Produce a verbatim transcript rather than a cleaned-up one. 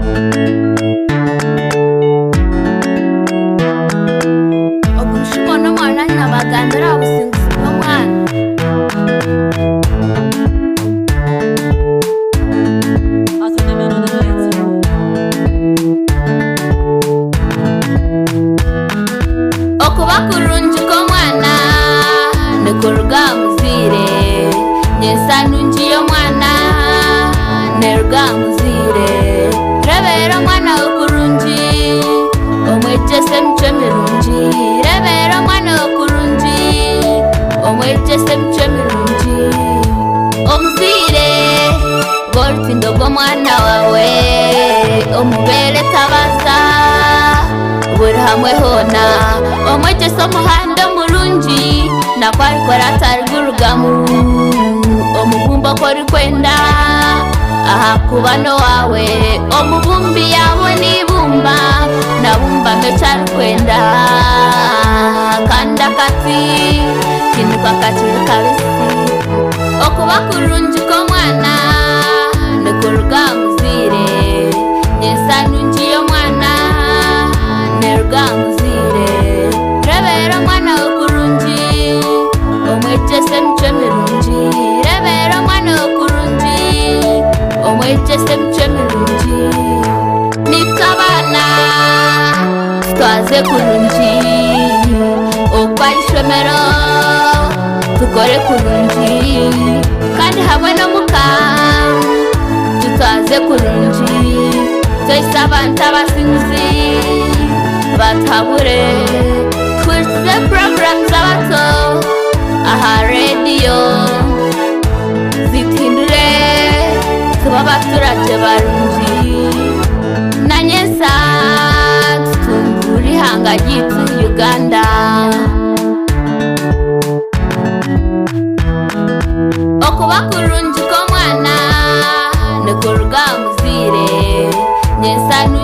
Okushimona mwana nabagandira busingizi bw'omwana okuba kurungi kw'omwana nikuruga muzire nyesanungi y'omwana neruga muzire rebera omwana okurungi omwegyese emico emirungi rebera omwana okurungi omwegyese emico emirungi omuzire bw'orutindo bw'omwana wawe omubere tabaza buri hamwe hona omwegyese omuhanda omurungi nakwarikora atari gurugamu omubumba korikwenda ahakuba nowawe omubumbi yawe nibumba nabumba mecharikwenda kandi akati kinuka kakiri kabisi okuba kurungi kw'omwana nikuruga muzire nyesanungi y'omwana neruga muzire rebera omwana okurungi omwegyese emico emirungi rebera omwana okurungi omwegyese emico emirungi nitwabana twaze kurungi okwa ishomero tukore kurungi kandi hamwe n'omuka tutwaze kurungi twese abantu abasingizi batabure twirize porogaramu z'abato aha rediyo zitindure tuba abaturage barungi na nyesa tutumbura ihanga ryitu Uganda okuba kurungi kw'omwana nikuruga muzire nyesa